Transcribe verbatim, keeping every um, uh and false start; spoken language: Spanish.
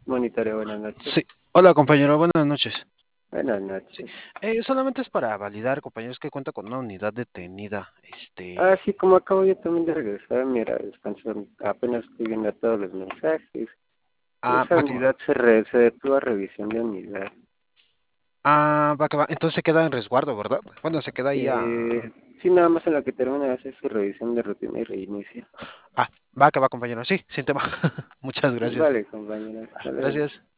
Monitoreo, buenas noches. Sí. Hola, compañero, buenas noches. Buenas Sí. noches. Eh, solamente es para validar, compañeros, que cuenta con una unidad detenida. Ah, Este. sí, como acabo yo también de regresar, mira, descansando, apenas estoy viendo todos los mensajes. Ah, Esa va que va. unidad se, re, se detuvo a revisión de unidad. Ah, va que va. Entonces se queda en resguardo, ¿verdad? Bueno, se queda ahí a. Eh, sí, nada más en lo que termina de hacer su revisión de rutina y reinicia. Ah, va que va, compañero. Sí, sin tema. Muchas gracias. Vale, compañero, hasta luego. Gracias.